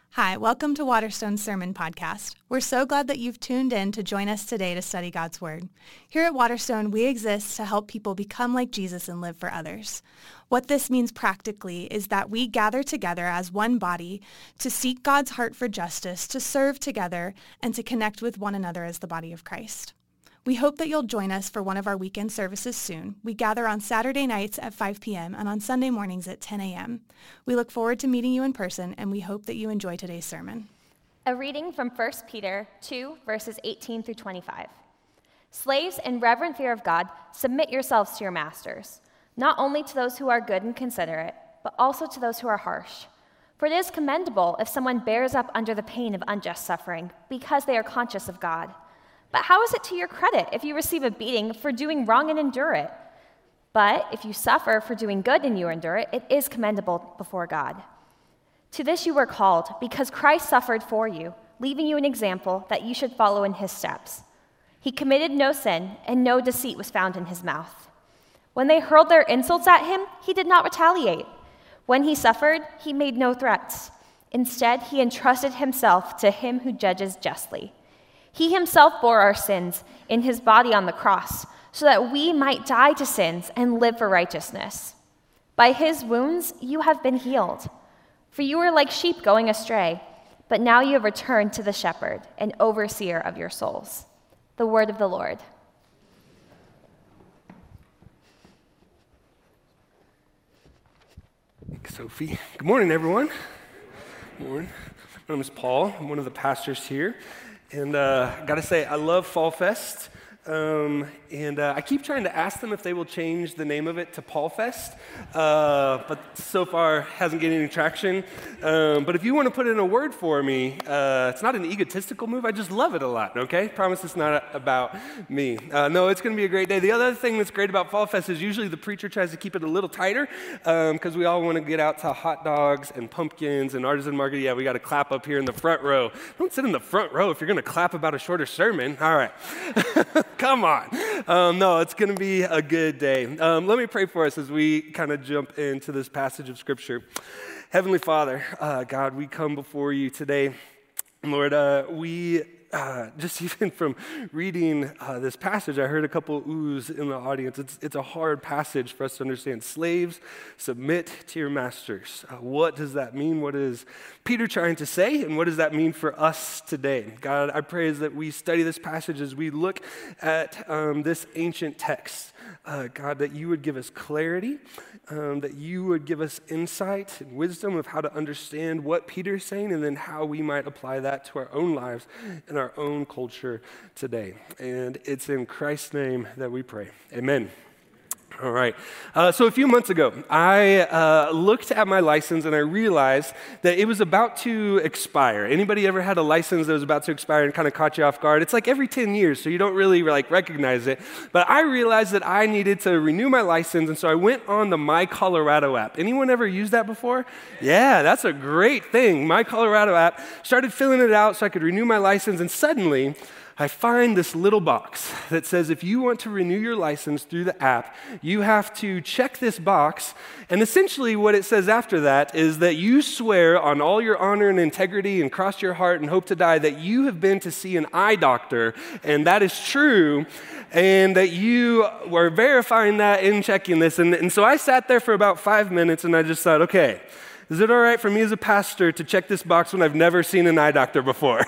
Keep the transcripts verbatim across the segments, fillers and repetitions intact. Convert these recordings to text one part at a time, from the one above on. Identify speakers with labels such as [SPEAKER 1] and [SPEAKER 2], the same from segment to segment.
[SPEAKER 1] Hi, welcome to Waterstone Sermon Podcast. We're so glad that you've tuned in to join us today to study God's Word. Here at Waterstone, we exist to help people become like Jesus and live for others. What this means practically is that we gather together as one body to seek God's heart for justice, to serve together, and to connect with one another as the body of Christ. We hope that you'll join us for one of our weekend services soon. We gather on Saturday nights at five p.m. and on Sunday mornings at ten a.m. We look forward to meeting you in person, and we hope that you enjoy today's sermon.
[SPEAKER 2] A reading from First Peter two, verses eighteen through twenty-five. Slaves, in reverent fear of God, submit yourselves to your masters, not only to those who are good and considerate, but also to those who are harsh. For it is commendable if someone bears up under the pain of unjust suffering, because they are conscious of God. But how is it to your credit if you receive a beating for doing wrong and endure it? But if you suffer for doing good and you endure it, it is commendable before God. To this you were called, because Christ suffered for you, leaving you an example that you should follow in his steps. He committed no sin, and no deceit was found in his mouth. When they hurled their insults at him, he did not retaliate. When he suffered, he made no threats. Instead, he entrusted himself to him who judges justly. He himself bore our sins in his body on the cross, so that we might die to sins and live for righteousness. By his wounds you have been healed. For you were like sheep going astray, but now you have returned to the shepherd and overseer of your souls. The word of the Lord.
[SPEAKER 3] Thanks, Sophie. Good morning, everyone. Good morning. My name is Paul. I'm one of the pastors here. And uh, I got to say, I love Fall Fest. Um, and uh, I keep trying to ask them if they will change the name of it to Paul Fest, uh, but so far hasn't gained any traction. Um, but if you want to put in a word for me, uh, it's not an egotistical move. I just love it a lot, okay? Promise it's not about me. Uh, no, it's going to be a great day. The other thing that's great about Fall Fest is usually the preacher tries to keep it a little tighter because um, we all want to get out to hot dogs and pumpkins and artisan market. Yeah, we got to clap up here in the front row. Don't sit in the front row if you're going to clap about a shorter sermon. All right. Come on. Um, no, it's going to be a good day. Um, let me pray for us as we kind of jump into this passage of Scripture. Heavenly Father, uh, God, we come before you today. Lord, uh, we uh, just even from reading uh, this passage, I heard a couple oohs in the audience. It's, it's a hard passage for us to understand. Slaves, submit to your masters. Uh, what does that mean? What is Peter trying to say? And what does that mean for us today? God, I pray as that we study this passage as we look at um, this ancient text. Uh, God, that you would give us clarity, um, that you would give us insight and wisdom of how to understand what Peter's saying and then how we might apply that to our own lives and our own culture today. And it's in Christ's name that we pray. Amen. All right. Uh, so a few months ago, I uh, looked at my license and I realized that it was about to expire. Anybody ever had a license that was about to expire and kind of caught you off guard? It's like every ten years, so you don't really like recognize it. But I realized that I needed to renew my license, and so I went on the My Colorado app. Anyone ever used that before? Yeah, that's a great thing. My Colorado app. Started filling it out so I could renew my license, and suddenly I find this little box that says if you want to renew your license through the app, you have to check this box. And essentially what it says after that is that you swear on all your honor and integrity and cross your heart and hope to die that you have been to see an eye doctor, and that is true, and that you were verifying that in checking this. And, and so I sat there for about five minutes and I just thought, okay, is it all right for me as a pastor to check this box when I've never seen an eye doctor before?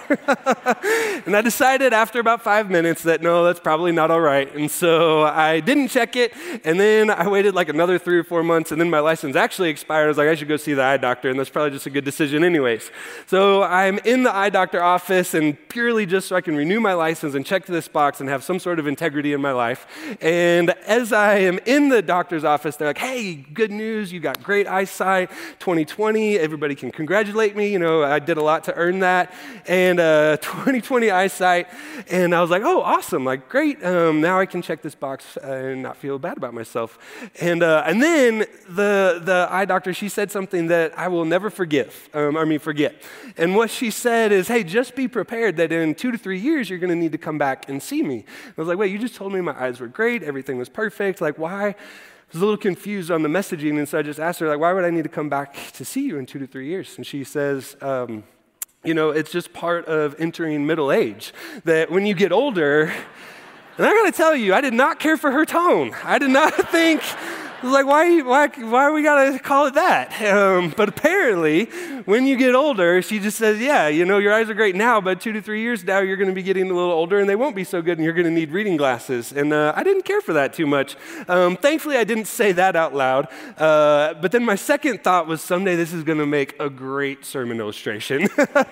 [SPEAKER 3] And I decided after about five minutes that no, that's probably not all right. And so I didn't check it. And then I waited like another three or four months. And then my license actually expired. I was like, I should go see the eye doctor. And that's probably just a good decision anyways. So I'm in the eye doctor office, and purely just so I can renew my license and check this box and have some sort of integrity in my life. And as I am in the doctor's office, they're like, hey, good news. You got great eyesight. twenty twenty, everybody can congratulate me. You know, I did a lot to earn that. And uh, twenty twenty eyesight. And I was like, oh, awesome. Like, great. Um, now I can check this box and not feel bad about myself. And uh, and then the the eye doctor, she said something that I will never forgive. Um, I mean, forget. And what she said is, hey, just be prepared that in two to three years, you're going to need to come back and see me. I was like, wait, you just told me my eyes were great. Everything was perfect. Like, why? I was a little confused on the messaging, and so I just asked her, like, why would I need to come back to see you in two to three years? And she says, um, you know, it's just part of entering middle age, that when you get older, and I gotta tell you, I did not care for her tone. I did not think, I was like, why, why, why we gotta call it that? Um, but apparently, when you get older, she just says, yeah, you know, your eyes are great now, but two to three years now, you're gonna be getting a little older, and they won't be so good, and you're gonna need reading glasses. And uh, I didn't care for that too much. Um, thankfully, I didn't say that out loud. Uh, but then my second thought was, someday this is gonna make a great sermon illustration.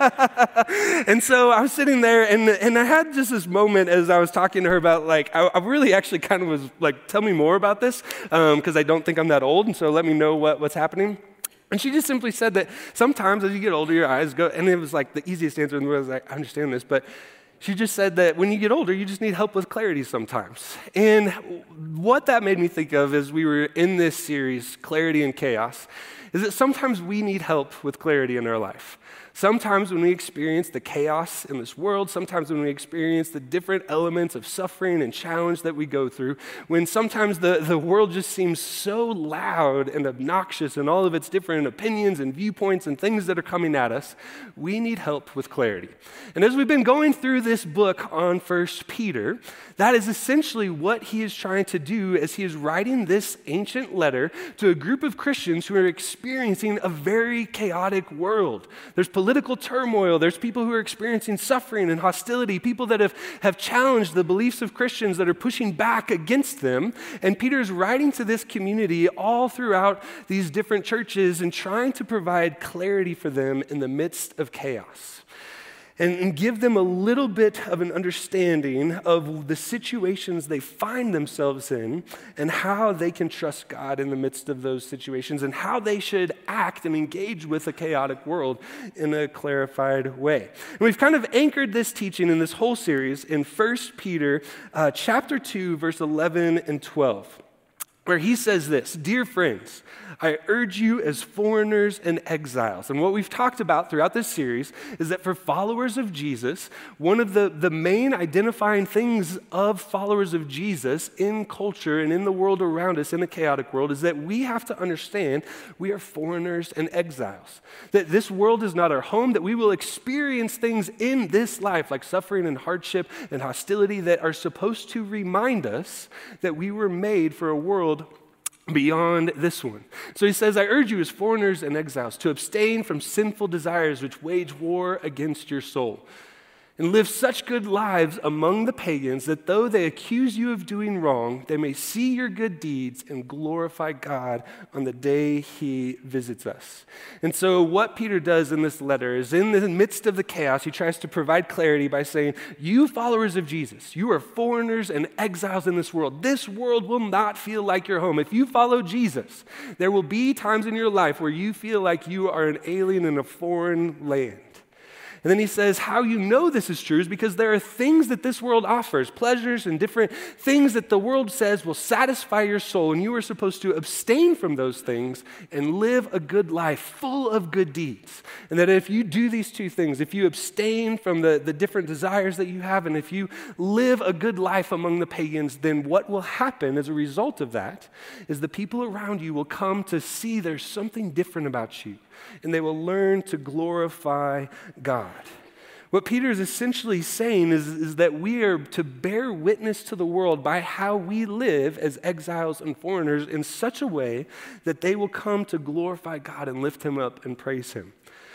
[SPEAKER 3] And so I was sitting there, and, and I had just this moment as I was talking to her about, like, I, I really actually kind of was like, tell me more about this, because um, I don't think I'm that old, and so let me know what, what's happening. And she just simply said that sometimes as you get older, your eyes go, and it was like the easiest answer in the world. I was like, I understand this, but she just said that when you get older, you just need help with clarity sometimes. And what that made me think of as we were in this series, Clarity and Chaos, is that sometimes we need help with clarity in our life. Sometimes when we experience the chaos in this world, sometimes when we experience the different elements of suffering and challenge that we go through, when sometimes the, the world just seems so loud and obnoxious in all of its different opinions and viewpoints and things that are coming at us, we need help with clarity. And as we've been going through this book on First Peter, that is essentially what he is trying to do as he is writing this ancient letter to a group of Christians who are experiencing a very chaotic world. There's political turmoil. There's people who are experiencing suffering and hostility, people that have, have challenged the beliefs of Christians that are pushing back against them. And Peter is writing to this community all throughout these different churches and trying to provide clarity for them in the midst of chaos. And, and give them a little bit of an understanding of the situations they find themselves in and how they can trust God in the midst of those situations and how they should act and engage with a chaotic world in a clarified way. And we've kind of anchored this teaching in this whole series in First Peter uh, chapter two, verse eleven and twelve, where he says this, "Dear friends, I urge you as foreigners and exiles." And what we've talked about throughout this series is that for followers of Jesus, one of the, the main identifying things of followers of Jesus in culture and in the world around us, in a chaotic world, is that we have to understand we are foreigners and exiles. That this world is not our home, that we will experience things in this life like suffering and hardship and hostility that are supposed to remind us that we were made for a world beyond this one. So he says, I urge you as foreigners and exiles to abstain from sinful desires which wage war against your soul, and live such good lives among the pagans that though they accuse you of doing wrong, they may see your good deeds and glorify God on the day he visits us. And so what Peter does in this letter is in the midst of the chaos, he tries to provide clarity by saying, you followers of Jesus, you are foreigners and exiles in this world. This world will not feel like your home. If you follow Jesus, there will be times in your life where you feel like you are an alien in a foreign land. And then he says, how you know this is true is because there are things that this world offers, pleasures and different things that the world says will satisfy your soul, and you are supposed to abstain from those things and live a good life full of good deeds. And that if you do these two things, if you abstain from the, the different desires that you have, and if you live a good life among the pagans, then what will happen as a result of that is the people around you will come to see there's something different about you, and they will learn to glorify God. What Peter is essentially saying is, is that we are to bear witness to the world by how we live as exiles and foreigners in such a way that they will come to glorify God and lift him up and praise him.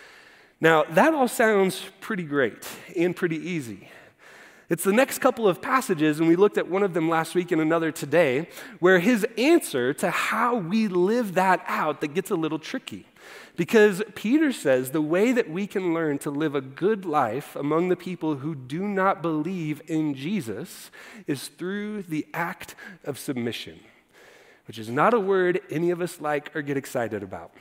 [SPEAKER 3] Now, that all sounds pretty great and pretty easy. It's the next couple of passages, and we looked at one of them last week and another today, where his answer to how we live that out that gets a little tricky. Because Peter says the way that we can learn to live a good life among the people who do not believe in Jesus is through the act of submission, which is not a word any of us like or get excited about.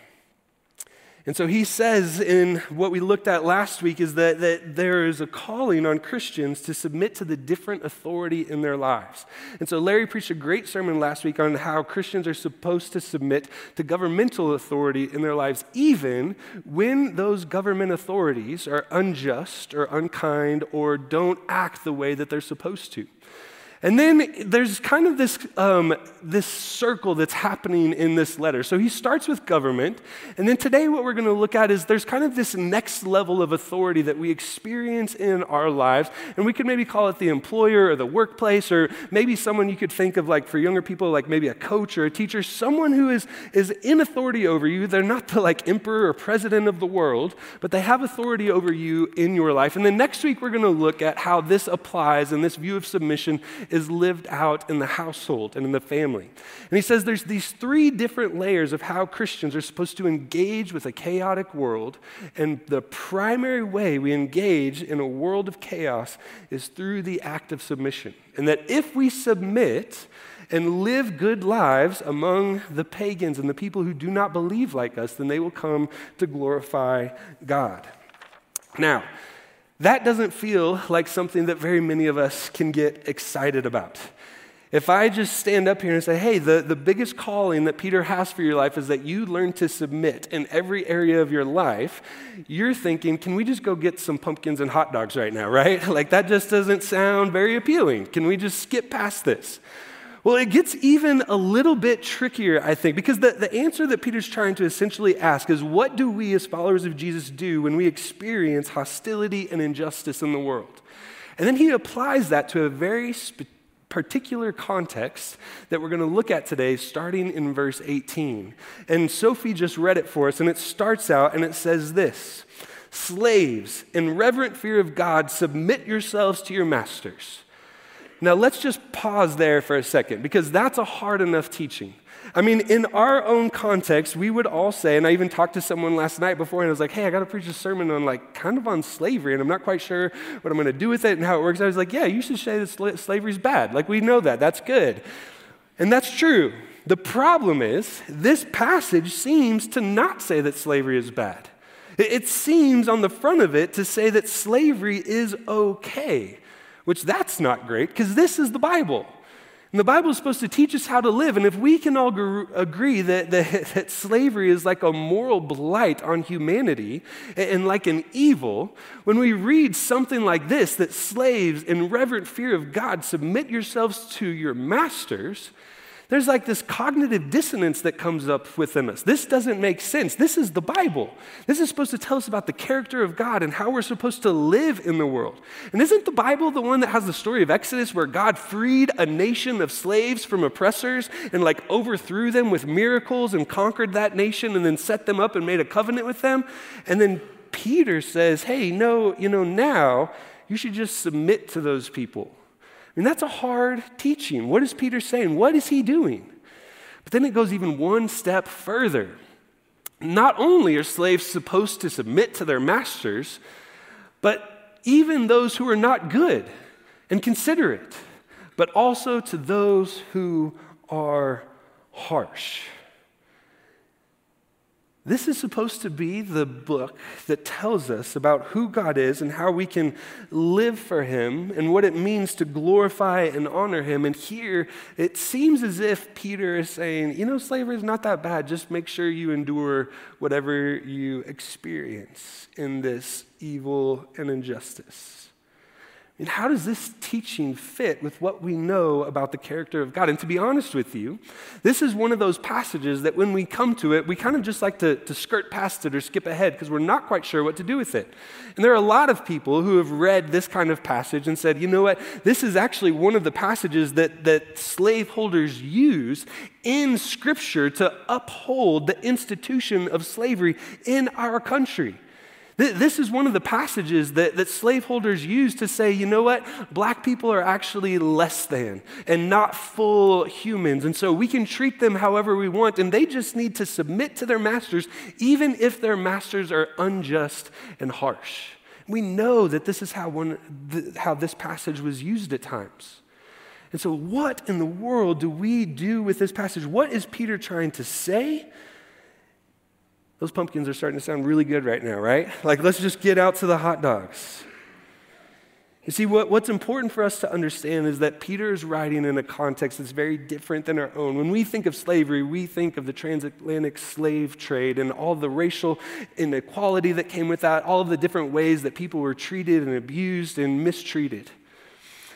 [SPEAKER 3] And so he says in what we looked at last week is that, that there is a calling on Christians to submit to the different authority in their lives. And so Larry preached a great sermon last week on how Christians are supposed to submit to governmental authority in their lives, even when those government authorities are unjust or unkind or don't act the way that they're supposed to. And then there's kind of this, um, this circle that's happening in this letter. So he starts with government, and then today what we're going to look at is there's kind of this next level of authority that we experience in our lives, and we could maybe call it the employer or the workplace, or maybe someone you could think of, like for younger people, like maybe a coach or a teacher, someone who is, is in authority over you. They're not the like emperor or president of the world, but they have authority over you in your life. And then next week we're going to look at how this applies and this view of submission is lived out in the household and in the family. And he says there's these three different layers of how Christians are supposed to engage with a chaotic world, and the primary way we engage in a world of chaos is through the act of submission. And that if we submit and live good lives among the pagans and the people who do not believe like us, then they will come to glorify God. Now, that doesn't feel like something that very many of us can get excited about. If I just stand up here and say, hey, the, the biggest calling that Peter has for your life is that you learn to submit in every area of your life, you're thinking, can we just go get some pumpkins and hot dogs right now, right? Like that just doesn't sound very appealing. Can we just skip past this? Well, it gets even a little bit trickier, I think, because the, the answer that Peter's trying to essentially ask is, what do we as followers of Jesus do when we experience hostility and injustice in the world? And then he applies that to a very sp- particular context that we're going to look at today, starting in verse eighteen. And Sophie just read it for us, and it starts out, and it says this: "Slaves, in reverent fear of God, submit yourselves to your masters." Now, let's just pause there for a second, because that's a hard enough teaching. I mean, in our own context, we would all say, and I even talked to someone last night before, and I was like, hey, I got to preach a sermon on, like, kind of on slavery, and I'm not quite sure what I'm going to do with it and how it works. I was like, yeah, you should say that sl- slavery's bad. Like, we know that. That's good. And that's true. The problem is, this passage seems to not say that slavery is bad. It, it seems on the front of it to say that slavery is okay, which that's not great, because this is the Bible. And the Bible is supposed to teach us how to live. And if we can all gr- agree that, that, that slavery is like a moral blight on humanity and, and like an evil, when we read something like this, that slaves in reverent fear of God submit yourselves to your masters, there's like this cognitive dissonance that comes up within us. This doesn't make sense. This is the Bible. This is supposed to tell us about the character of God and how we're supposed to live in the world. And isn't the Bible the one that has the story of Exodus where God freed a nation of slaves from oppressors and like overthrew them with miracles and conquered that nation and then set them up and made a covenant with them? And then Peter says, hey, no, you know, now you should just submit to those people. I mean, that's a hard teaching. What is Peter saying? What is he doing? But then it goes even one step further. Not only are slaves supposed to submit to their masters, but even those who are not good and considerate, but also to those who are harsh. This is supposed to be the book that tells us about who God is and how we can live for Him and what it means to glorify and honor Him. And here, it seems as if Peter is saying, you know, slavery is not that bad. Just make sure you endure whatever you experience in this evil and injustice. And how does this teaching fit with what we know about the character of God? And to be honest with you, this is one of those passages that when we come to it, we kind of just like to, to skirt past it or skip ahead because we're not quite sure what to do with it. And there are a lot of people who have read this kind of passage and said, you know what, this is actually one of the passages that, that slaveholders use in Scripture to uphold the institution of slavery in our country. This is one of the passages that, that slaveholders use to say, you know what, black people are actually less than and not full humans. And so we can treat them however we want, and they just need to submit to their masters, even if their masters are unjust and harsh. We know that this is how, one, th- how this passage was used at times. And so what in the world do we do with this passage? What is Peter trying to say? Those pumpkins are starting to sound really good right now, right? Like, let's just get out to the hot dogs. You see, what, what's important for us to understand is that Peter is writing in a context that's very different than our own. When we think of slavery, we think of the transatlantic slave trade and all the racial inequality that came with that, all of the different ways that people were treated and abused and mistreated.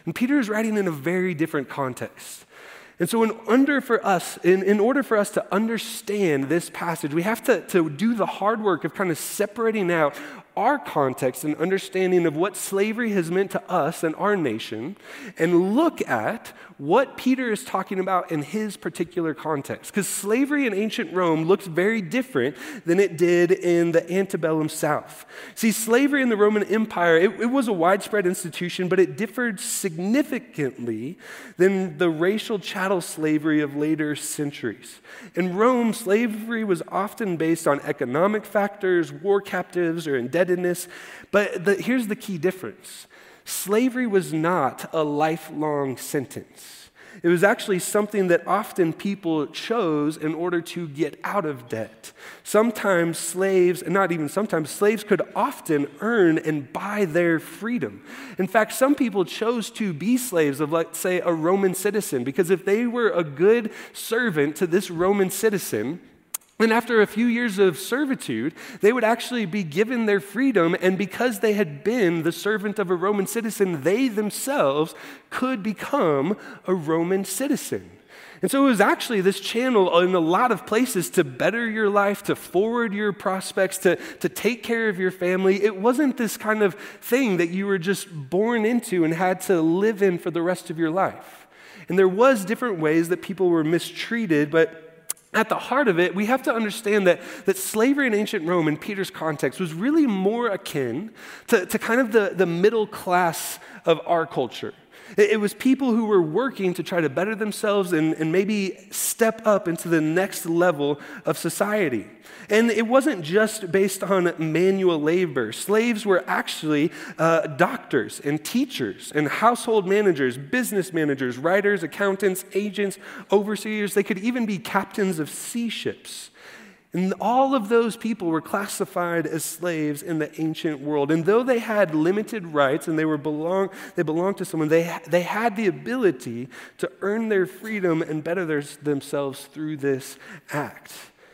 [SPEAKER 3] And Peter is writing in a very different context. And so in order for us, in, in order for us to understand this passage, we have to, to do the hard work of kind of separating out our context and understanding of what slavery has meant to us and our nation, and look at what Peter is talking about in his particular context. Because slavery in ancient Rome looks very different than it did in the antebellum South. See, slavery in the Roman Empire, it, it was a widespread institution, but it differed significantly than the racial chattel slavery of later centuries. In Rome, slavery was often based on economic factors, war captives, or indebtedness. But the, here's the key difference. Slavery was not a lifelong sentence. It was actually something that often people chose in order to get out of debt. Sometimes slaves, and not even sometimes, slaves could often earn and buy their freedom. In fact, some people chose to be slaves of, let's say, a Roman citizen, because if they were a good servant to this Roman citizen, and after a few years of servitude, they would actually be given their freedom, and because they had been the servant of a Roman citizen, they themselves could become a Roman citizen. And so it was actually this channel in a lot of places to better your life, to forward your prospects, to, to take care of your family. It wasn't this kind of thing that you were just born into and had to live in for the rest of your life. And there was different ways that people were mistreated, but at the heart of it, we have to understand that, that slavery in ancient Rome, in Peter's context, was really more akin to, to kind of the, the middle class of our culture. It, it was people who were working to try to better themselves and, and maybe step up into the next level of society. And it wasn't just based on manual labor. Slaves were actually uh, doctors and teachers and household managers, business managers, writers, accountants, agents, overseers. They could even be captains of sea ships. And all of those people were classified as slaves in the ancient world. And though they had limited rights and they were belong, they belonged to someone, they, they had the ability to earn their freedom and better their, themselves through this act.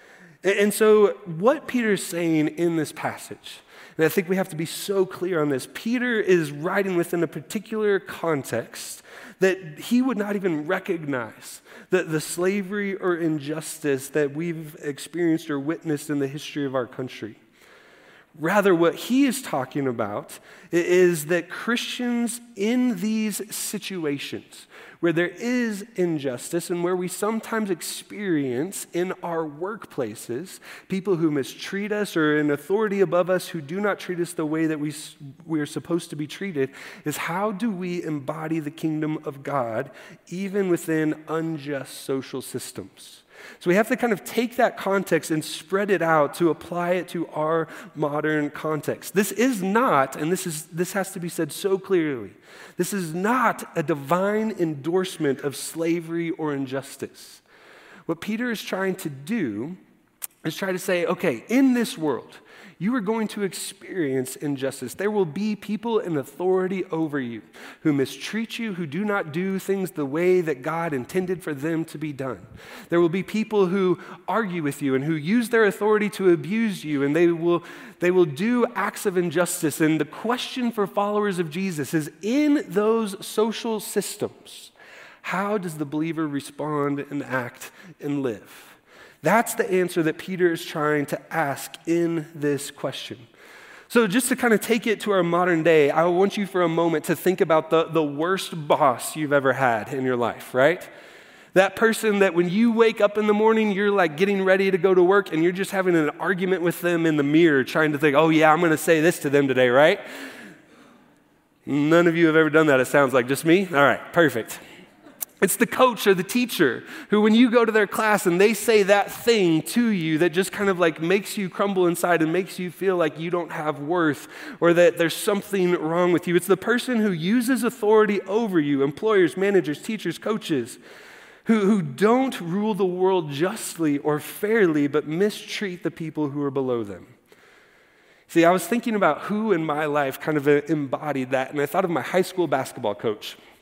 [SPEAKER 3] And so what Peter is saying in this passage, and I think we have to be so clear on this, Peter is writing within a particular context that he would not even recognize the, the slavery or injustice that we've experienced or witnessed in the history of our country. Rather, what he is talking about is that Christians in these situations where there is injustice and where we sometimes experience in our workplaces people who mistreat us or an authority above us who do not treat us the way that we, we are supposed to be treated, is how do we embody the kingdom of God even within unjust social systems? So we have to kind of take that context and spread it out to apply it to our modern context. This is not, and this is this has to be said so clearly, this is not a divine endorsement of slavery or injustice. What Peter is trying to do is try to say, okay, in this world, you are going to experience injustice. There will be people in authority over you who mistreat you, who do not do things the way that God intended for them to be done. There will be people who argue with you and who use their authority to abuse you, and they will, they will do acts of injustice. And the question for followers of Jesus is, in those social systems, how does the believer respond and act and live? That's the answer that Peter is trying to ask in this question. So just to kind of take it to our modern day, I want you for a moment to think about the, the worst boss you've ever had in your life, right? That person that when you wake up in the morning, you're like getting ready to go to work and you're just having an argument with them in the mirror, trying to think, oh yeah, I'm going to say this to them today, right? None of you have ever done that, it sounds like. Just me? All right, perfect. It's the coach or the teacher who, when you go to their class and they say that thing to you that just kind of like makes you crumble inside and makes you feel like you don't have worth or that there's something wrong with you. It's the person who uses authority over you, employers, managers, teachers, coaches, who, who don't rule the world justly or fairly but mistreat the people who are below them. See, I was thinking about who in my life kind of embodied that, and I thought of my high school basketball coach.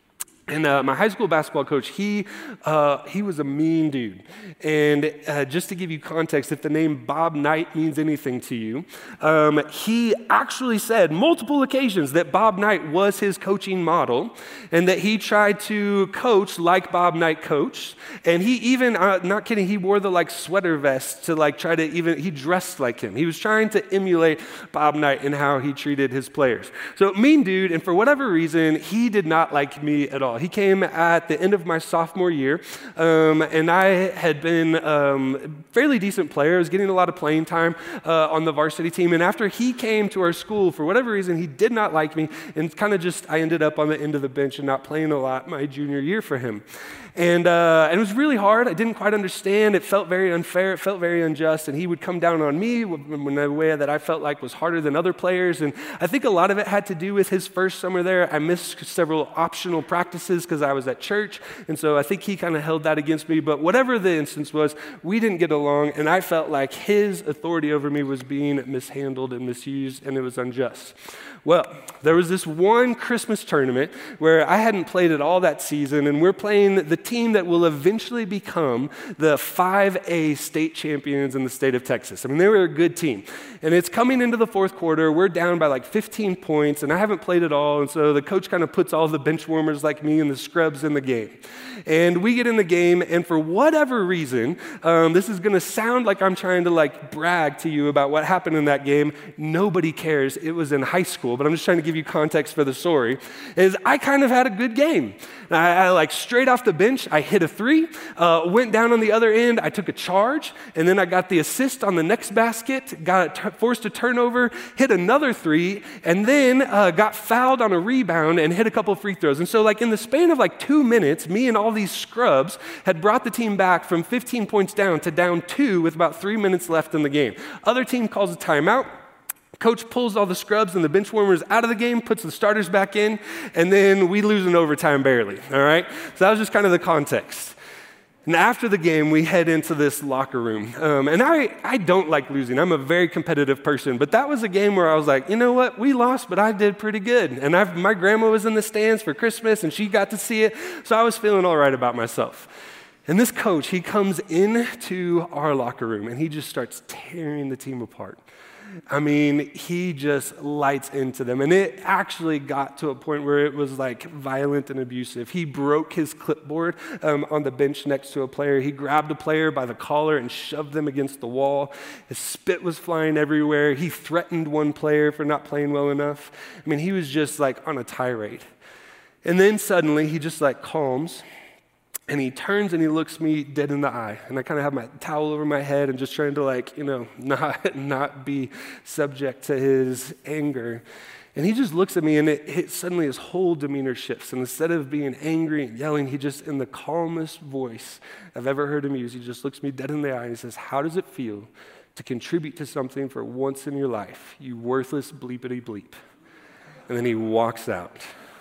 [SPEAKER 3] And uh, my high school basketball coach, he uh, he was a mean dude. And uh, just to give you context, if the name Bob Knight means anything to you, um, he actually said multiple occasions that Bob Knight was his coaching model and that he tried to coach like Bob Knight coached. And he even, uh, not kidding, he wore the like sweater vest to like try to even, he dressed like him. He was trying to emulate Bob Knight in how he treated his players. So mean dude, and for whatever reason, he did not like me at all. He came at the end of my sophomore year, um, and I had been um, a fairly decent player. I was getting a lot of playing time uh, on the varsity team, and after he came to our school, for whatever reason, he did not like me, and kind of just, I ended up on the end of the bench and not playing a lot my junior year for him. And, uh, and it was really hard. I didn't quite understand. It felt very unfair. It felt very unjust. And he would come down on me in a way that I felt like was harder than other players. And I think a lot of it had to do with his first summer there. I missed several optional practices because I was at church. And so I think he kind of held that against me. But whatever the instance was, we didn't get along. And I felt like his authority over me was being mishandled and misused, and it was unjust. Well, there was this one Christmas tournament where I hadn't played at all that season, and we're playing the team that will eventually become the five A state champions in the state of Texas. I mean, they were a good team. And it's coming into the fourth quarter. We're down by like fifteen points, and I haven't played at all, and so the coach kind of puts all the bench warmers like me and the scrubs in the game. And we get in the game, and for whatever reason, um, this is going to sound like I'm trying to like brag to you about what happened in that game. Nobody cares. It was in high school, but I'm just trying to give you context for the story, is I kind of had a good game. I, I like straight off the bench, I hit a three, uh, went down on the other end, I took a charge, and then I got the assist on the next basket, got t- forced a turnover, hit another three, and then uh, got fouled on a rebound and hit a couple free throws. And so like in the span of like two minutes, me and all these scrubs had brought the team back from fifteen points down to down two with about three minutes left in the game. Other team calls a timeout. Coach pulls all the scrubs and the bench warmers out of the game, puts the starters back in, and then we lose in overtime barely, all right? So that was just kind of the context. And after the game, we head into this locker room. Um, and I, I don't like losing. I'm a very competitive person. But that was a game where I was like, you know what? We lost, but I did pretty good. And I've, my grandma was in the stands for Christmas, and she got to see it. So I was feeling all right about myself. And this coach, he comes into our locker room, and he just starts tearing the team apart. I mean, he just lights into them. And it actually got to a point where it was like violent and abusive. He broke his clipboard um, on the bench next to a player. He grabbed a player by the collar and shoved them against the wall. His spit was flying everywhere. He threatened one player for not playing well enough. I mean, he was just like on a tirade. And then suddenly he just like calms. And he turns and he looks me dead in the eye. And I kind of have my towel over my head and just trying to like, you know, not, not be subject to his anger. And he just looks at me and it, it suddenly his whole demeanor shifts. And instead of being angry and yelling, he just, in the calmest voice I've ever heard him use, he just looks me dead in the eye and he says, "How does it feel to contribute to something for once in your life, you worthless bleepity bleep?" And then he walks out.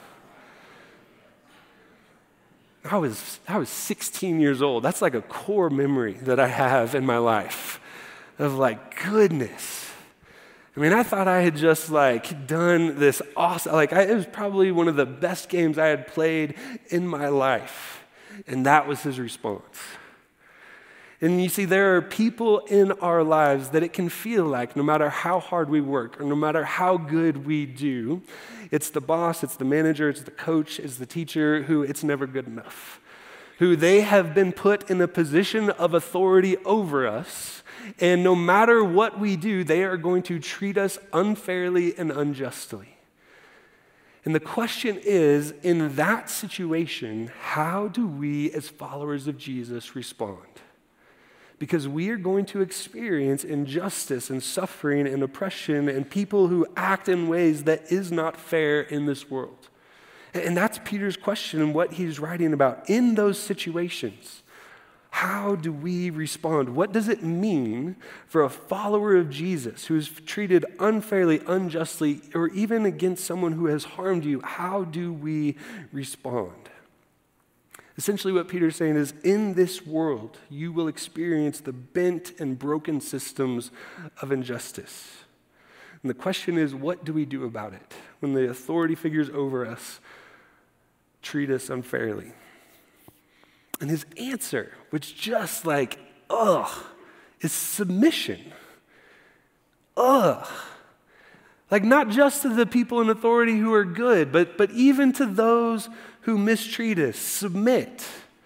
[SPEAKER 3] I was, I was sixteen years old. That's like a core memory that I have in my life of like, goodness. I mean, I thought I had just like done this awesome, like I, it was probably one of the best games I had played in my life. And that was his response. And you see, there are people in our lives that it can feel like no matter how hard we work or no matter how good we do, it's the boss, it's the manager, it's the coach, it's the teacher who it's never good enough, who they have been put in a position of authority over us, and no matter what we do, they are going to treat us unfairly and unjustly. And the question is, in that situation, how do we as followers of Jesus respond? Because we are going to experience injustice and suffering and oppression and people who act in ways that is not fair in this world. And that's Peter's question and what he's writing about. In those situations, how do we respond? What does it mean for a follower of Jesus who is treated unfairly, unjustly, or even against someone who has harmed you? How do we respond? Essentially what Peter's saying is, in this world, you will experience the bent and broken systems of injustice. And the question is, what do we do about it? When the authority figures over us treat us unfairly? And his answer, which just like, ugh, is submission. Ugh. Like not just to the people in authority who are good, but, but even to those who mistreat us, submit.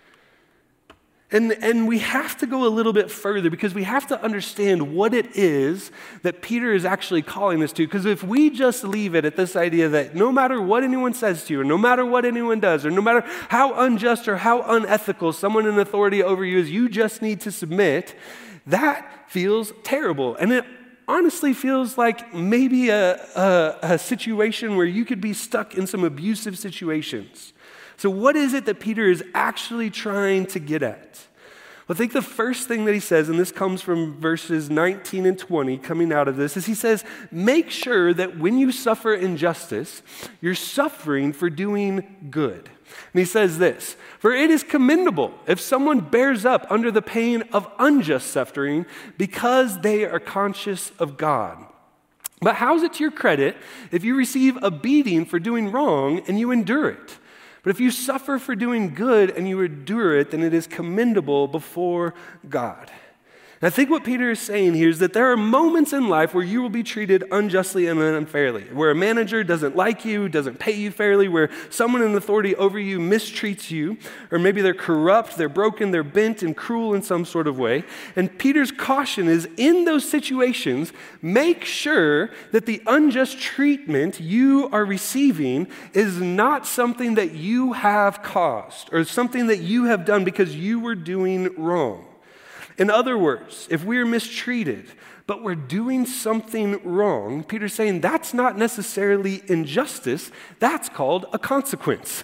[SPEAKER 3] And, and we have to go a little bit further because we have to understand what it is that Peter is actually calling us to. Because if we just leave it at this idea that no matter what anyone says to you, or no matter what anyone does, or no matter how unjust or how unethical someone in authority over you is, you just need to submit, that feels terrible. And it honestly feels like maybe a, a, a situation where you could be stuck in some abusive situations. So what is it that Peter is actually trying to get at? Well, I think the first thing that he says, and this comes from verses nineteen and twenty coming out of this, is he says, make sure that when you suffer injustice, you're suffering for doing good. And he says this, for it is commendable if someone bears up under the pain of unjust suffering because they are conscious of God. But how's it to your credit if you receive a beating for doing wrong and you endure it? But if you suffer for doing good and you endure it, then it is commendable before God. And I think what Peter is saying here is that there are moments in life where you will be treated unjustly and unfairly, where a manager doesn't like you, doesn't pay you fairly, where someone in authority over you mistreats you, or maybe they're corrupt, they're broken, they're bent and cruel in some sort of way. And Peter's caution is, in those situations, make sure that the unjust treatment you are receiving is not something that you have caused or something that you have done because you were doing wrong. In other words, if we're mistreated, but we're doing something wrong, Peter's saying that's not necessarily injustice, that's called a consequence.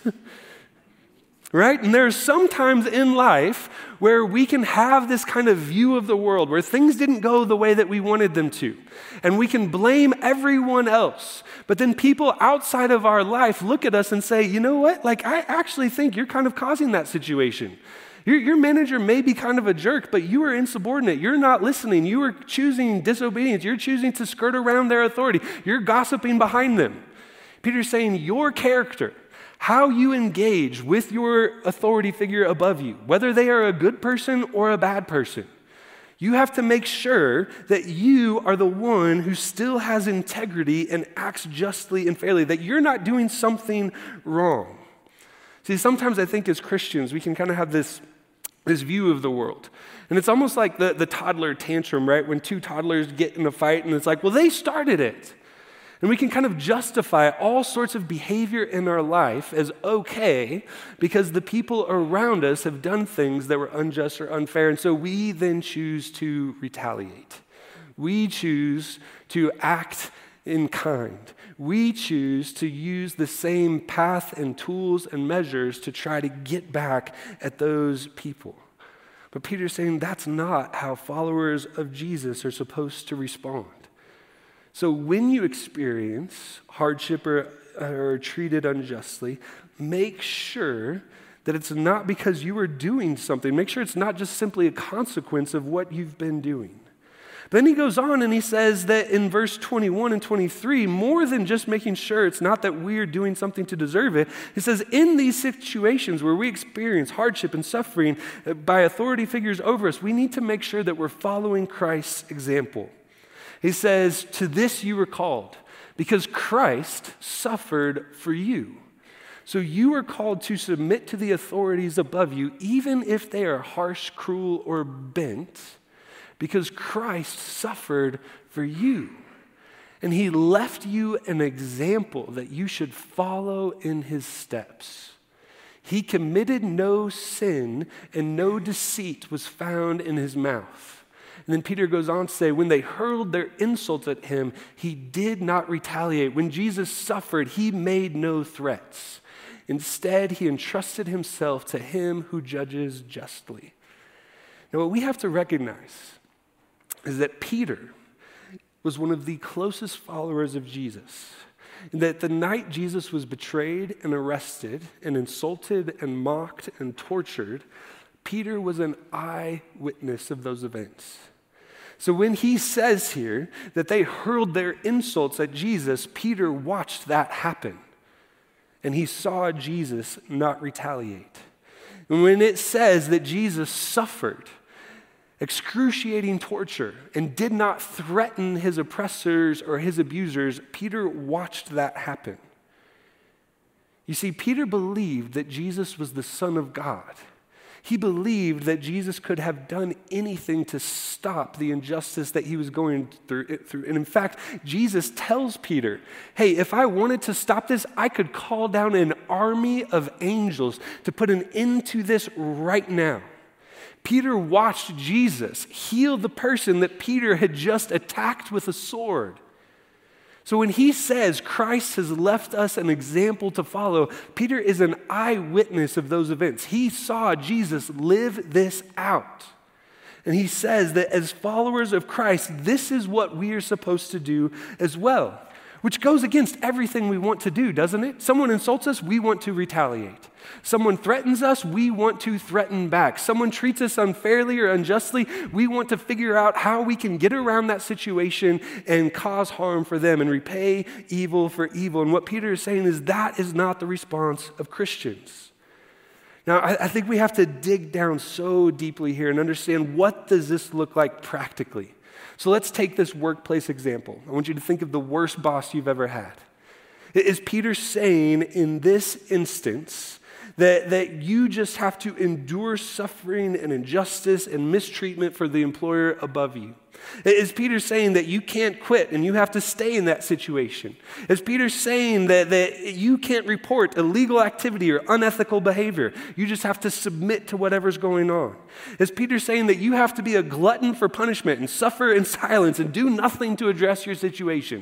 [SPEAKER 3] Right? And there's some times in life where we can have this kind of view of the world where things didn't go the way that we wanted them to. And we can blame everyone else. But then people outside of our life look at us and say, you know what? Like, I actually think you're kind of causing that situation. Your, your manager may be kind of a jerk, but you are insubordinate. You're not listening. You are choosing disobedience. You're choosing to skirt around their authority. You're gossiping behind them. Peter's saying your character, how you engage with your authority figure above you, whether they are a good person or a bad person, you have to make sure that you are the one who still has integrity and acts justly and fairly, that you're not doing something wrong. See, sometimes I think as Christians, we can kind of have this this view of the world. And it's almost like the, the toddler tantrum, right? When two toddlers get in a fight and it's like, well, they started it. And we can kind of justify all sorts of behavior in our life as okay because the people around us have done things that were unjust or unfair. And so we then choose to retaliate. We choose to act in kind. We choose to use the same path and tools and measures to try to get back at those people. But Peter's saying that's not how followers of Jesus are supposed to respond. So when you experience hardship or, or are treated unjustly, make sure that it's not because you are doing something. Make sure it's not just simply a consequence of what you've been doing. Then he goes on and he says that in verse twenty-one and twenty-three, more than just making sure it's not that we're doing something to deserve it, he says in these situations where we experience hardship and suffering by authority figures over us, we need to make sure that we're following Christ's example. He says, to this you were called, because Christ suffered for you. So you are called to submit to the authorities above you, even if they are harsh, cruel, or bent, because Christ suffered for you. And he left you an example that you should follow in his steps. He committed no sin, and no deceit was found in his mouth. And then Peter goes on to say, when they hurled their insults at him, he did not retaliate. When Jesus suffered, he made no threats. Instead, he entrusted himself to him who judges justly. Now, what we have to recognize is that Peter was one of the closest followers of Jesus. And that the night Jesus was betrayed and arrested and insulted and mocked and tortured, Peter was an eyewitness of those events. So when he says here that they hurled their insults at Jesus, Peter watched that happen. and he saw Jesus not retaliate. And when it says that Jesus suffered excruciating torture and did not threaten his oppressors or his abusers, Peter watched that happen. You see, Peter believed that Jesus was the Son of God. He believed that Jesus could have done anything to stop the injustice that he was going through. And in fact, Jesus tells Peter, hey, if I wanted to stop this, I could call down an army of angels to put an end to this right now. Peter watched Jesus heal the person that Peter had just attacked with a sword. So when he says Christ has left us an example to follow, Peter is an eyewitness of those events. He saw Jesus live this out. And he says that as followers of Christ, this is what we are supposed to do as well, which goes against everything we want to do, doesn't it? Someone insults us, we want to retaliate. Someone threatens us, we want to threaten back. Someone treats us unfairly or unjustly, we want to figure out how we can get around that situation and cause harm for them and repay evil for evil. And what Peter is saying is that is not the response of Christians. Now, I, I think we have to dig down so deeply here and understand, what does this look like practically? So let's take this workplace example. I want you to think of the worst boss you've ever had. Is Peter saying in this instance that, that you just have to endure suffering and injustice and mistreatment for the employer above you? Is Peter saying that you can't quit and you have to stay in that situation? Is Peter saying that, that you can't report illegal activity or unethical behavior? You just have to submit to whatever's going on? Is Peter saying that you have to be a glutton for punishment and suffer in silence and do nothing to address your situation?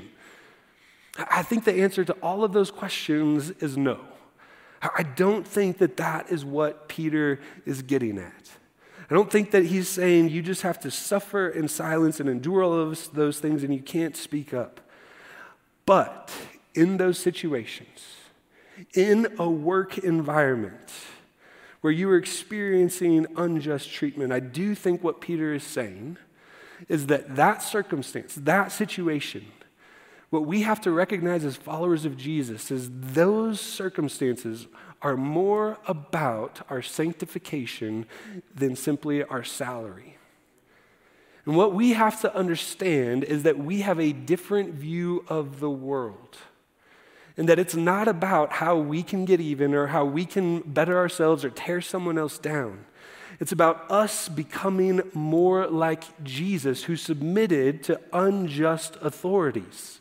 [SPEAKER 3] I think the answer to all of those questions is no. I don't think that that is what Peter is getting at. I don't think that he's saying you just have to suffer in silence and endure all of those things and you can't speak up. But in those situations, in a work environment where you are experiencing unjust treatment, I do think what Peter is saying is that that circumstance, that situation, what we have to recognize as followers of Jesus is those circumstances are more about our sanctification than simply our salary. And what we have to understand is that we have a different view of the world. And that it's not about how we can get even or how we can better ourselves or tear someone else down. It's about us becoming more like Jesus, who submitted to unjust authorities.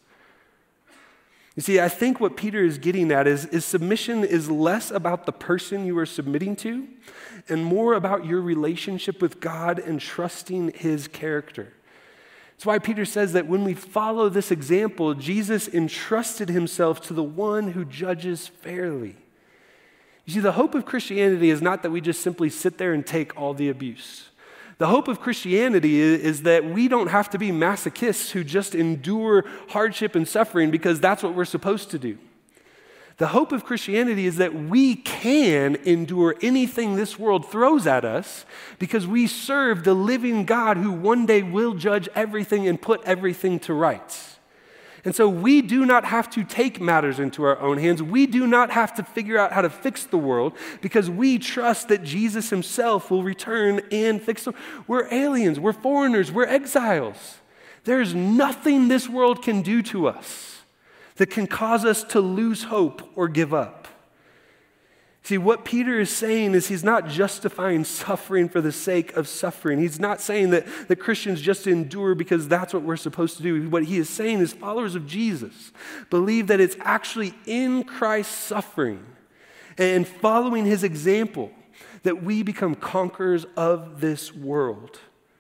[SPEAKER 3] You see, I think what Peter is getting at is, is submission is less about the person you are submitting to and more about your relationship with God and trusting his character. That's why Peter says that when we follow this example, Jesus entrusted himself to the one who judges fairly. You see, the hope of Christianity is not that we just simply sit there and take all the abuse. The hope of Christianity is that we don't have to be masochists who just endure hardship and suffering because that's what we're supposed to do. The hope of Christianity is that we can endure anything this world throws at us because we serve the living God who one day will judge everything and put everything to rights. And so we do not have to take matters into our own hands. We do not have to figure out how to fix the world because we trust that Jesus himself will return and fix them. We're aliens, we're foreigners, we're exiles. There's nothing this world can do to us that can cause us to lose hope or give up. See, what Peter is saying is he's not justifying suffering for the sake of suffering. He's not saying that, that Christians just endure because that's what we're supposed to do. What he is saying is followers of Jesus believe that it's actually in Christ's suffering and following his example that we become conquerors of this world.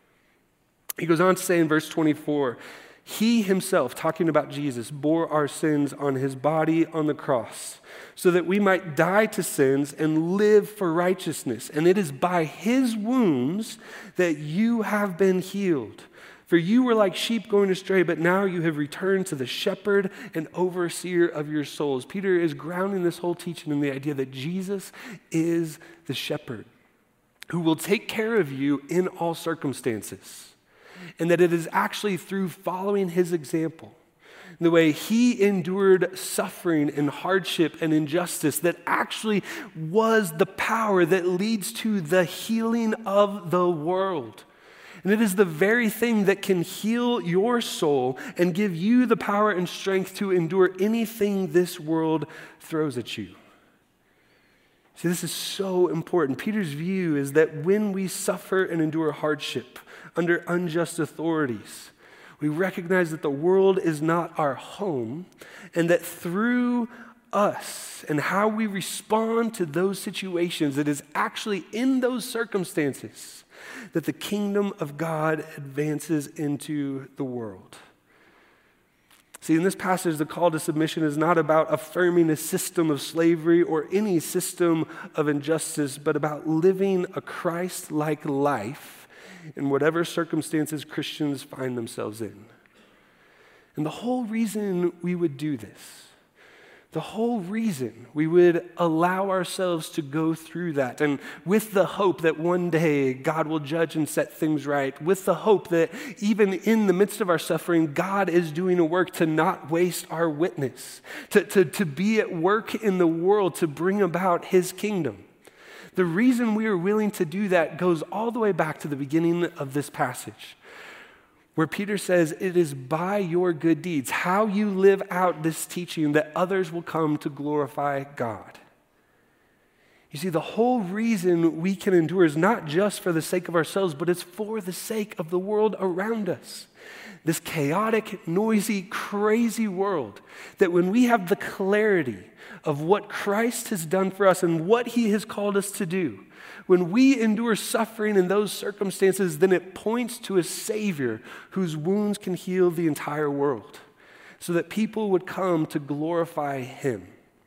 [SPEAKER 3] He goes on to say in verse twenty-four, he himself, talking about Jesus, bore our sins on his body on the cross so that we might die to sins and live for righteousness. And it is by his wounds that you have been healed. For you were like sheep going astray, but now you have returned to the shepherd and overseer of your souls. Peter is grounding this whole teaching in the idea that Jesus is the shepherd who will take care of you in all circumstances. And that it is actually through following his example the way he endured suffering and hardship and injustice that actually was the power that leads to the healing of the world. And it is the very thing that can heal your soul and give you the power and strength to endure anything this world throws at you. See, this is so important. Peter's view is that when we suffer and endure hardship under unjust authorities, we recognize that the world is not our home, and that through us and how we respond to those situations, it is actually in those circumstances that the kingdom of God advances into the world. See, in this passage, the call to submission is not about affirming a system of slavery or any system of injustice, but about living a Christ-like life in whatever circumstances Christians find themselves in. And the whole reason we would do this, the whole reason we would allow ourselves to go through that, and with the hope that one day God will judge and set things right, with the hope that even in the midst of our suffering, God is doing a work to not waste our witness, to, to, to be at work in the world to bring about his kingdom. The reason we are willing to do that goes all the way back to the beginning of this passage, where Peter says, it is by your good deeds, how you live out this teaching, that others will come to glorify God. You see, the whole reason we can endure is not just for the sake of ourselves, but it's for the sake of the world around us. This chaotic, noisy, crazy world, that when we have the clarity of what Christ has done for us and what he has called us to do, when we endure suffering in those circumstances, then it points to a Savior whose wounds can heal the entire world, so that people would come to glorify him.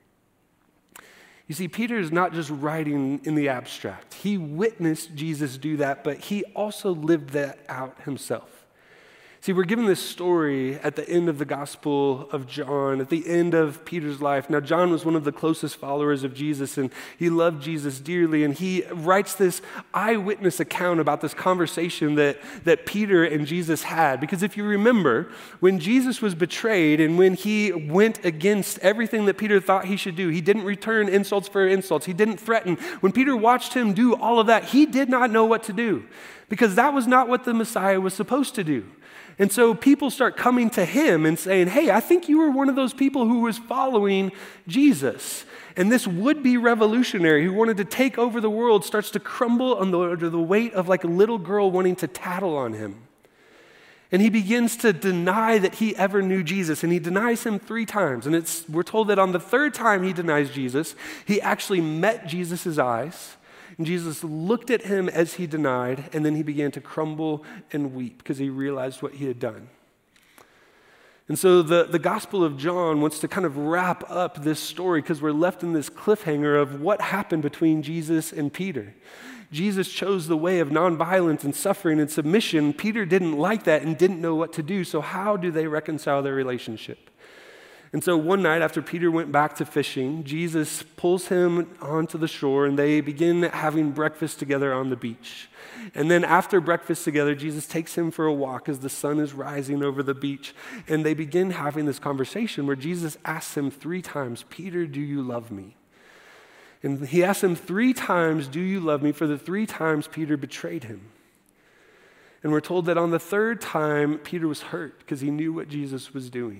[SPEAKER 3] You see, Peter is not just writing in the abstract. He witnessed Jesus do that, but he also lived that out himself. See, we're given this story at the end of the Gospel of John, at the end of Peter's life. Now, John was one of the closest followers of Jesus, and he loved Jesus dearly, and he writes this eyewitness account about this conversation that, that Peter and Jesus had. Because if you remember, when Jesus was betrayed and when he went against everything that Peter thought he should do, he didn't return insults for insults, he didn't threaten. When Peter watched him do all of that, he did not know what to do, because that was not what the Messiah was supposed to do. And so people start coming to him and saying, hey, I think you were one of those people who was following Jesus. And this would-be revolutionary who wanted to take over the world starts to crumble under the weight of like a little girl wanting to tattle on him. And he begins to deny that he ever knew Jesus, and he denies him three times. And it's we're told that on the third time he denies Jesus, he actually met Jesus' eyes. And Jesus looked at him as he denied, and then he began to crumble and weep because he realized what he had done. And so the, the Gospel of John wants to kind of wrap up this story because we're left in this cliffhanger of what happened between Jesus and Peter. Jesus chose the way of nonviolence and suffering and submission. Peter didn't like that and didn't know what to do, so how do they reconcile their relationship? And so one night after Peter went back to fishing, Jesus pulls him onto the shore and they begin having breakfast together on the beach. And then after breakfast together, Jesus takes him for a walk as the sun is rising over the beach. And they begin having this conversation where Jesus asks him three times, Peter, do you love me? And he asks him three times, do you love me? For the three times Peter betrayed him. And we're told that on the third time, Peter was hurt because he knew what Jesus was doing.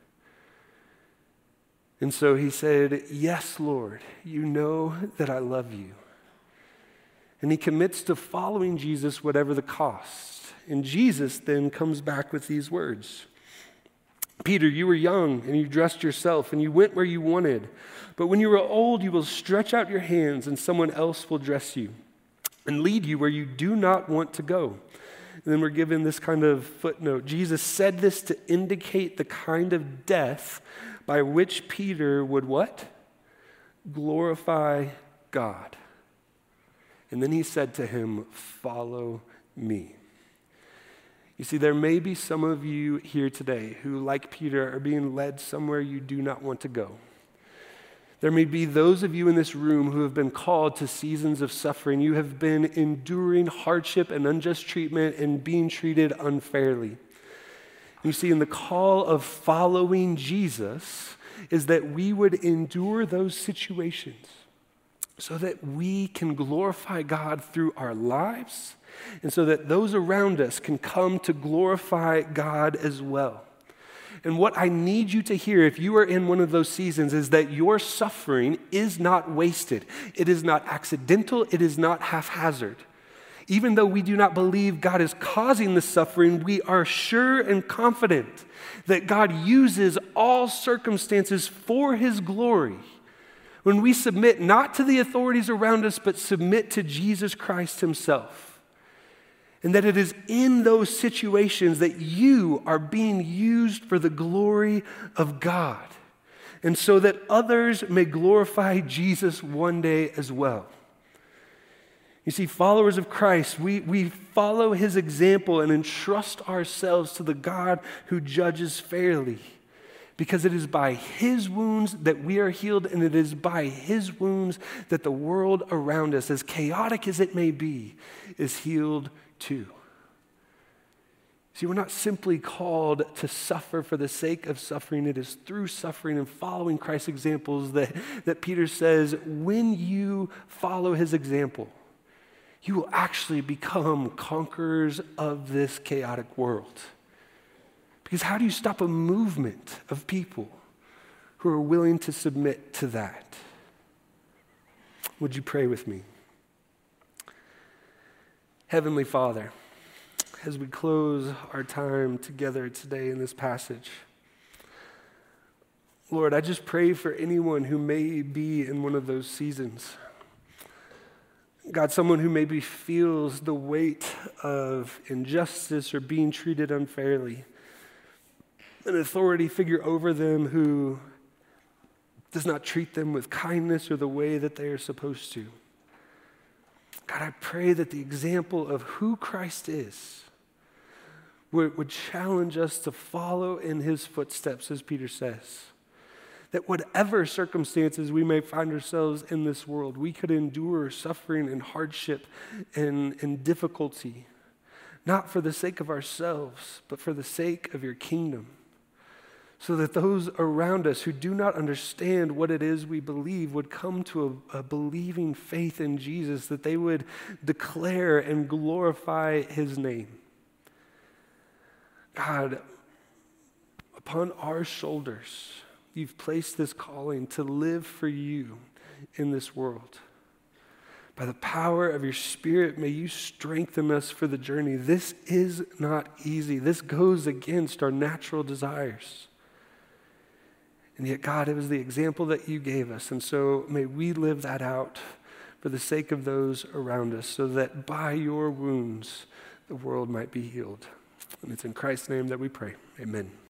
[SPEAKER 3] And so he said, yes, Lord, you know that I love you. And he commits to following Jesus whatever the cost. And Jesus then comes back with these words. Peter, you were young and you dressed yourself and you went where you wanted. But when you are old, you will stretch out your hands and someone else will dress you and lead you where you do not want to go. And then we're given this kind of footnote. Jesus said this to indicate the kind of death by which Peter would what? Glorify God. And then he said to him, follow me. You see, there may be some of you here today who, like Peter, are being led somewhere you do not want to go. There may be those of you in this room who have been called to seasons of suffering. You have been enduring hardship and unjust treatment and being treated unfairly. You see, in the call of following Jesus is that we would endure those situations so that we can glorify God through our lives and so that those around us can come to glorify God as well. And what I need you to hear, if you are in one of those seasons, is that your suffering is not wasted. It is not accidental. It is not haphazard. Even though we do not believe God is causing the suffering, we are sure and confident that God uses all circumstances for his glory when we submit not to the authorities around us, but submit to Jesus Christ himself. And that it is in those situations that you are being used for the glory of God, and so that others may glorify Jesus one day as well. You see, followers of Christ, we, we follow his example and entrust ourselves to the God who judges fairly, because it is by his wounds that we are healed, and it is by his wounds that the world around us, as chaotic as it may be, is healed too. See, we're not simply called to suffer for the sake of suffering. It is through suffering and following Christ's examples that, that Peter says, when you follow his example, you will actually become conquerors of this chaotic world. Because how do you stop a movement of people who are willing to submit to that? Would you pray with me? Heavenly Father, as we close our time together today in this passage, Lord, I just pray for anyone who may be in one of those seasons. God, someone who maybe feels the weight of injustice or being treated unfairly, an authority figure over them who does not treat them with kindness or the way that they are supposed to. God, I pray that the example of who Christ is would, would challenge us to follow in his footsteps, as Peter says. That whatever circumstances we may find ourselves in this world, we could endure suffering and hardship and, and difficulty, not for the sake of ourselves, but for the sake of your kingdom. So that those around us who do not understand what it is we believe would come to a, a believing faith in Jesus, that they would declare and glorify his name. God, upon our shoulders, you've placed this calling to live for you in this world. By the power of your Spirit, may you strengthen us for the journey. This is not easy. This goes against our natural desires. And yet, God, it was the example that you gave us. And so may we live that out for the sake of those around us, so that by your wounds, the world might be healed. And it's in Christ's name that we pray. Amen.